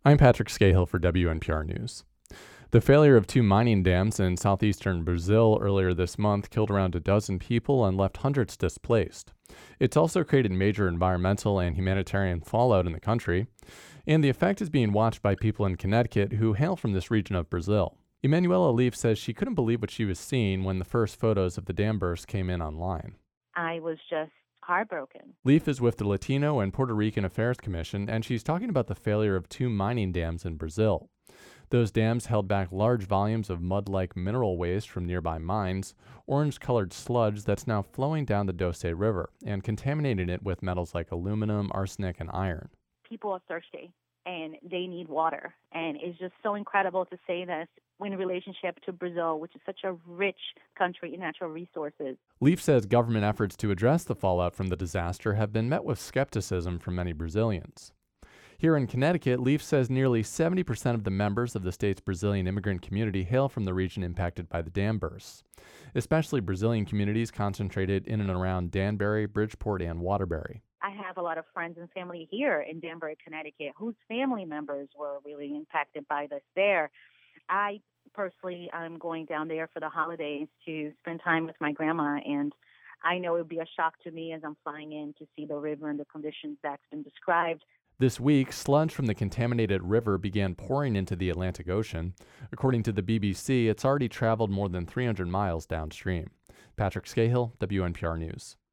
I'm Patrick Scahill for WNPR News. The failure of two mining dams in southeastern Brazil earlier this month killed around a dozen people and left hundreds displaced. It's also created major environmental and humanitarian fallout in the country, and the effect is being watched by people in Connecticut who hail from this region of Brazil. Emanuela Leaf says she couldn't believe what she was seeing when the first photos of the dam burst came in online. I was just heartbroken. Leaf is with the Latino and Puerto Rican Affairs Commission, and she's talking about the failure of two mining dams in Brazil. Those dams held back large volumes of mud-like mineral waste from nearby mines, orange-colored sludge that's now flowing down the Doce River and contaminating it with metals like aluminum, arsenic, and iron. People are thirsty and they need water. And it's just so incredible to say this in relationship to Brazil, which is such a rich country in natural resources. Leaf says government efforts to address the fallout from the disaster have been met with skepticism from many Brazilians. Here in Connecticut, Leaf says nearly 70% of the members of the state's Brazilian immigrant community hail from the region impacted by the dam bursts, especially Brazilian communities concentrated in and around Danbury, Bridgeport, and Waterbury. I have a lot of friends and family here in Danbury, Connecticut, whose family members were really impacted by this there. I personally am going down there for the holidays to spend time with my grandma, and I know it would be a shock to me as I'm flying in to see the river and the conditions that's been described. This week, sludge from the contaminated river began pouring into the Atlantic Ocean. According to the BBC, it's already traveled more than 300 miles downstream. Patrick Scahill, WNPR News.